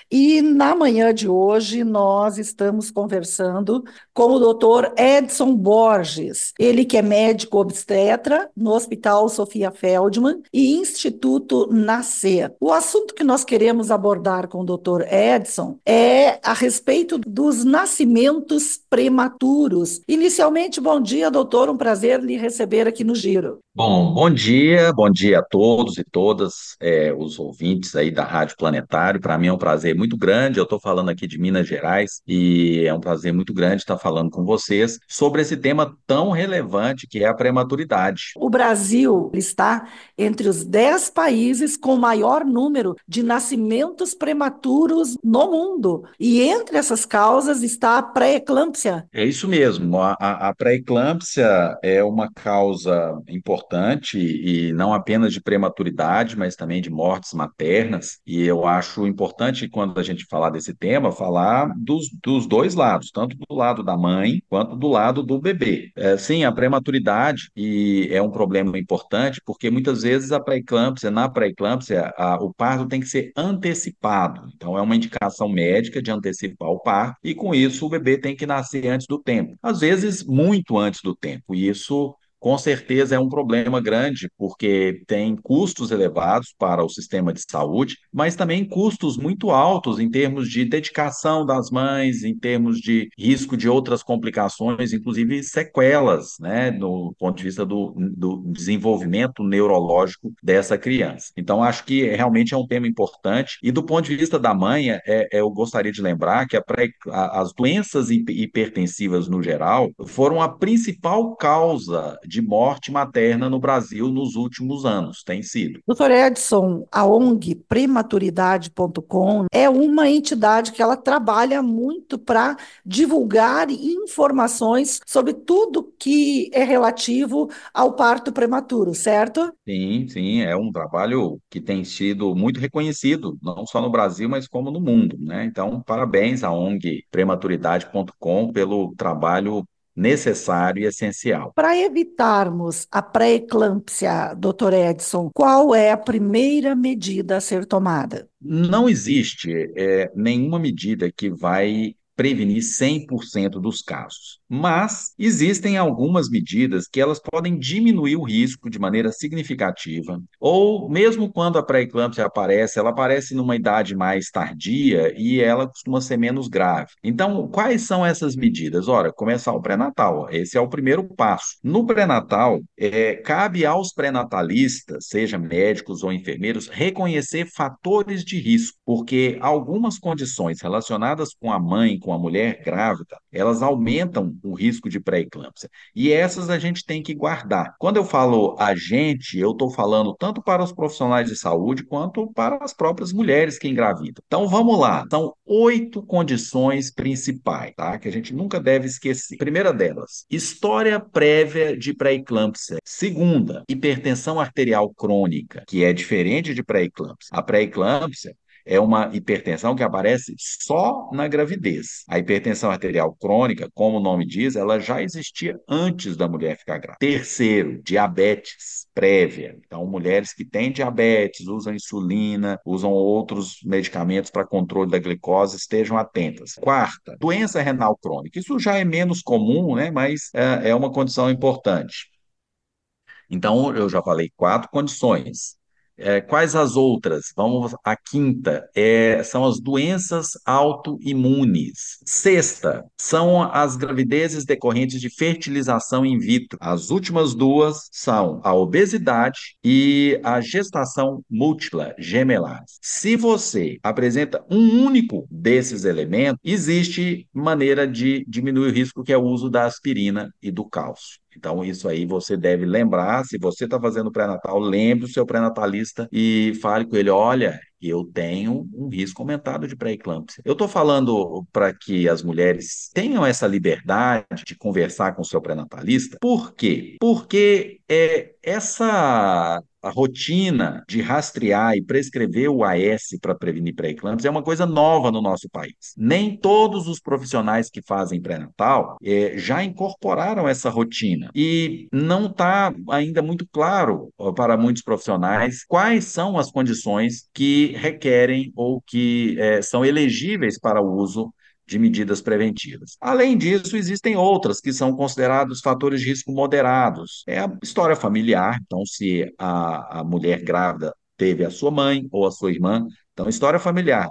E na manhã de hoje nós estamos conversando com o doutor Edson Borges, ele que é médico obstetra no Hospital Sofia Feldman e Instituto Nascer. O assunto que nós queremos abordar com o doutor Edson é a respeito dos nascimentos prematuros. Inicialmente, bom dia, doutor, um prazer lhe receber aqui no Giro. Bom dia a todos e todas, os ouvintes aí da Rádio Planetário. Para mim é um prazer muito grande. Eu estou falando aqui de Minas Gerais e é um prazer muito grande estar falando com vocês sobre esse tema tão relevante que é a prematuridade. O Brasil está entre os 10 países com maior número de nascimentos prematuros no mundo. E entre essas causas está a pré-eclâmpsia. É isso mesmo. A pré-eclâmpsia é uma causa importante e não apenas de prematuridade, mas também de mortes maternas. E eu acho importante, quando a gente falar desse tema, falar dos dois lados, tanto do lado da mãe quanto do lado do bebê. Sim, a prematuridade é um problema importante, porque muitas vezes na pré-eclâmpsia, o parto tem que ser antecipado. Então, é uma indicação médica de antecipar o parto, e com isso o bebê tem que nascer antes do tempo. Às vezes, muito antes do tempo. E isso com certeza é um problema grande, porque tem custos elevados para o sistema de saúde, mas também custos muito altos em termos de dedicação das mães, em termos de risco de outras complicações, inclusive sequelas, né, do ponto de vista do desenvolvimento neurológico dessa criança. Então, acho que realmente é um tema importante. E do ponto de vista da mãe, eu gostaria de lembrar que as doenças hipertensivas no geral foram a principal causa de morte materna no Brasil nos últimos anos, tem sido. Doutor Edson, a ONG prematuridade.com é uma entidade que ela trabalha muito para divulgar informações sobre tudo que é relativo ao parto prematuro, certo? Sim, sim, é um trabalho que tem sido muito reconhecido, não só no Brasil, mas como no mundo, né? Então, parabéns à ONG prematuridade.com pelo trabalho necessário e essencial. Para evitarmos a pré-eclâmpsia, doutor Edson, qual é a primeira medida a ser tomada? Não existe nenhuma medida que vai prevenir 100% dos casos, mas existem algumas medidas que elas podem diminuir o risco de maneira significativa, ou mesmo quando a pré-eclâmpsia aparece, ela aparece numa idade mais tardia e ela costuma ser menos grave. Então, quais são essas medidas? Ora, começar o pré-natal, esse é o primeiro passo. No pré-natal, cabe aos pré-natalistas, seja médicos ou enfermeiros, reconhecer fatores de risco, porque algumas condições relacionadas com a mãe, com a mulher grávida, elas aumentam o risco de pré-eclâmpsia. E essas a gente tem que guardar. Quando eu falo a gente, eu estou falando tanto para os profissionais de saúde quanto para as próprias mulheres que engravidam. Então vamos lá. São 8 condições principais, tá? Que a gente nunca deve esquecer. Primeira delas, história prévia de pré-eclâmpsia. Segunda, hipertensão arterial crônica, que é diferente de pré-eclâmpsia. A pré-eclâmpsia é uma hipertensão que aparece só na gravidez. A hipertensão arterial crônica, como o nome diz, ela já existia antes da mulher ficar grávida. Terceiro, diabetes prévia. Então, mulheres que têm diabetes, usam insulina, usam outros medicamentos para controle da glicose, estejam atentas. Quarta, doença renal crônica. Isso já é menos comum, né? Mas é uma condição importante. Então, eu já falei 4 condições. Quais as outras? Vamos à quinta, são as doenças autoimunes. Sexta, são as gravidezes decorrentes de fertilização in vitro. As últimas duas são a obesidade e a gestação múltipla gemelar. Se você apresenta um único desses elementos, existe maneira de diminuir o risco, que é o uso da aspirina e do cálcio. Então, isso aí você deve lembrar. Se você está fazendo pré-natal, lembre o seu pré-natalista e fale com ele: olha, eu tenho um risco aumentado de pré-eclâmpsia. Eu estou falando para que as mulheres tenham essa liberdade de conversar com o seu pré-natalista. Por quê? Porque a rotina de rastrear e prescrever o AS para prevenir pré-eclâmpsia é uma coisa nova no nosso país. Nem todos os profissionais que fazem pré-natal já incorporaram essa rotina. E não está ainda muito claro para muitos profissionais quais são as condições que requerem ou que são elegíveis para o uso de medidas preventivas. Além disso, existem outras que são considerados fatores de risco moderados. É a história familiar, então, se a mulher grávida teve a sua mãe ou a sua irmã, então, história familiar.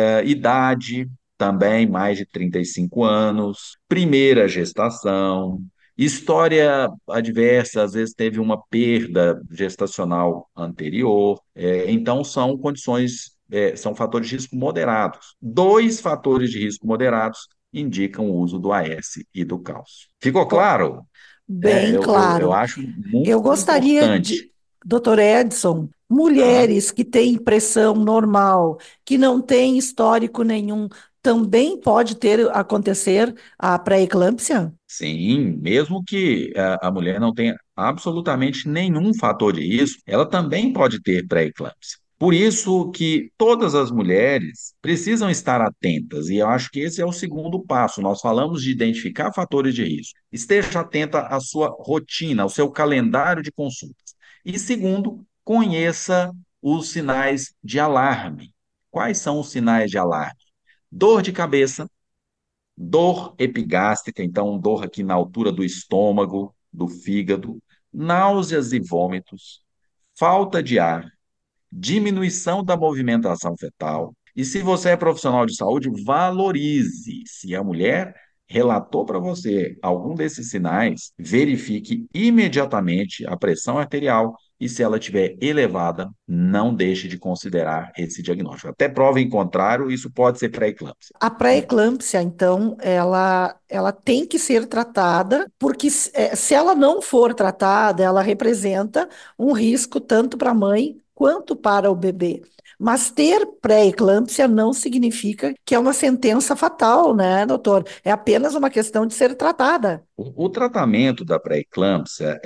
Idade, também mais de 35 anos, primeira gestação, história adversa, às vezes teve uma perda gestacional anterior, então são condições, são fatores de risco moderados. Dois fatores de risco moderados indicam o uso do AS e do cálcio. Ficou Bom, claro? bem Eu claro. acho Eu muito gostaria de, importante, doutor Edson, tá? mulheres que têm pressão normal, que não têm histórico nenhum, também pode ter acontecer a pré-eclâmpsia? Sim, mesmo que a mulher não tenha absolutamente nenhum fator de risco, ela também pode ter pré-eclâmpsia. Por isso que todas as mulheres precisam estar atentas, e eu acho que esse é o segundo passo. Nós falamos de identificar fatores de risco. Esteja atenta à sua rotina, ao seu calendário de consultas. E segundo, conheça os sinais de alarme. Quais são os sinais de alarme? Dor de cabeça, dor epigástrica, então dor aqui na altura do estômago, do fígado, náuseas e vômitos, falta de ar, diminuição da movimentação fetal. E se você é profissional de saúde, valorize. Se a mulher relatou para você algum desses sinais, verifique imediatamente a pressão arterial e se ela estiver elevada, não deixe de considerar esse diagnóstico. Até prova em contrário, isso pode ser pré-eclâmpsia. A pré-eclâmpsia, então, ela tem que ser tratada, porque se ela não for tratada, ela representa um risco tanto para a mãe quanto para o bebê. Mas ter pré-eclâmpsia não significa que é uma sentença fatal, né, doutor? É apenas uma questão de ser tratada. O tratamento da pré-eclâmpsia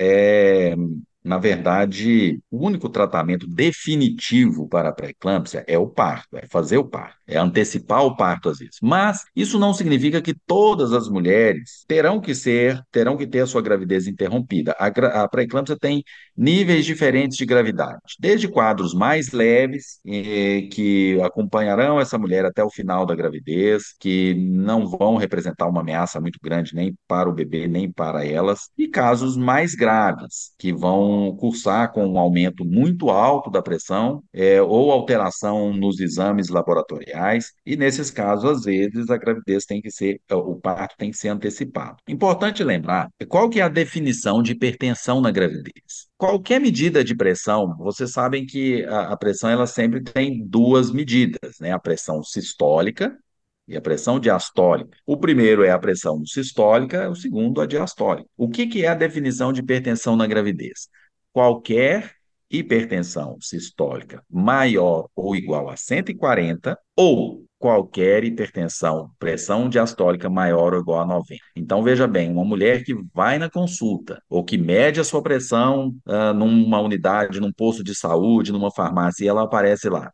na verdade, o único tratamento definitivo para a pré-eclâmpsia é o parto, é fazer o parto, é antecipar o parto às vezes. Mas isso não significa que todas as mulheres terão que ter a sua gravidez interrompida. A pré-eclâmpsia tem níveis diferentes de gravidade, desde quadros mais leves, que acompanharão essa mulher até o final da gravidez, que não vão representar uma ameaça muito grande nem para o bebê, nem para elas, e casos mais graves, que vão cursar com um aumento muito alto da pressão, ou alteração nos exames laboratoriais, e nesses casos, às vezes, a gravidez tem que ser, o parto tem que ser antecipado. Importante lembrar, qual que é a definição de hipertensão na gravidez? Qualquer medida de pressão, vocês sabem que a pressão ela sempre tem duas medidas, né? A pressão sistólica e a pressão diastólica. O primeiro é a pressão sistólica, o segundo a diastólica. O que que é a definição de hipertensão na gravidez? Qualquer hipertensão sistólica maior ou igual a 140 ou qualquer hipertensão, pressão diastólica maior ou igual a 90. Então, veja bem, uma mulher que vai na consulta ou que mede a sua pressão numa unidade, num posto de saúde, numa farmácia, e ela aparece lá,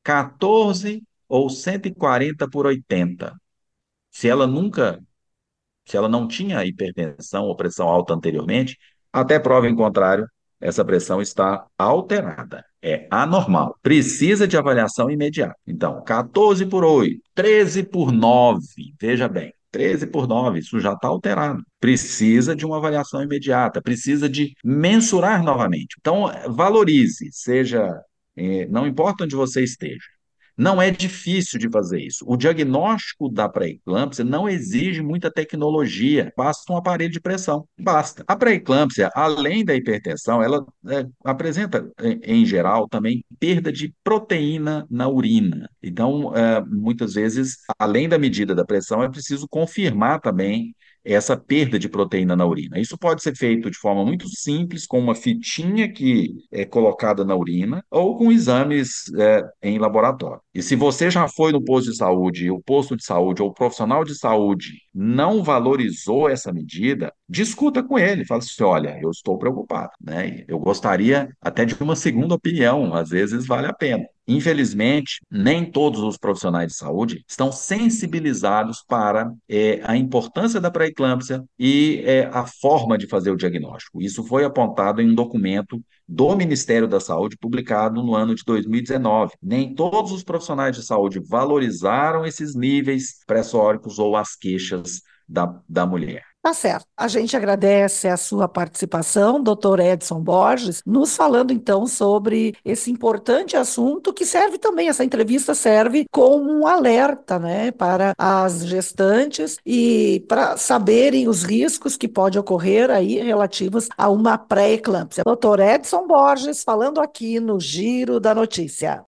14 ou 140 por 80. Se ela nunca, se ela não tinha hipertensão ou pressão alta anteriormente, até prova em contrário, essa pressão está alterada, é anormal, precisa de avaliação imediata. Então, 14 por 8, 13 por 9, veja bem, 13 por 9, isso já está alterado. Precisa de uma avaliação imediata, precisa de mensurar novamente. Então, valorize, seja, não importa onde você esteja. Não é difícil de fazer isso. O diagnóstico da pré-eclâmpsia não exige muita tecnologia, basta um aparelho de pressão, basta. A pré-eclâmpsia, além da hipertensão, ela apresenta, em geral, também perda de proteína na urina. Então, muitas vezes, além da medida da pressão, é preciso confirmar também essa perda de proteína na urina. Isso pode ser feito de forma muito simples, com uma fitinha que é colocada na urina, ou com exames em laboratório. E se você já foi no posto de saúde, o posto de saúde ou o profissional de saúde não valorizou essa medida, discuta com ele, fala assim, olha, eu estou preocupado, né? Eu gostaria até de uma segunda opinião, às vezes vale a pena. Infelizmente, nem todos os profissionais de saúde estão sensibilizados para a importância da pré-eclâmpsia e a forma de fazer o diagnóstico. Isso foi apontado em um documento do Ministério da Saúde, publicado no ano de 2019. Nem todos os profissionais de saúde valorizaram esses níveis pressóricos ou as queixas da mulher. Tá certo. A gente agradece a sua participação, doutor Edson Borges, nos falando então sobre esse importante assunto que serve também, essa entrevista serve como um alerta, né, para as gestantes e para saberem os riscos que pode ocorrer aí relativos a uma pré-eclâmpsia. Doutor Edson Borges falando aqui no Giro da Notícia.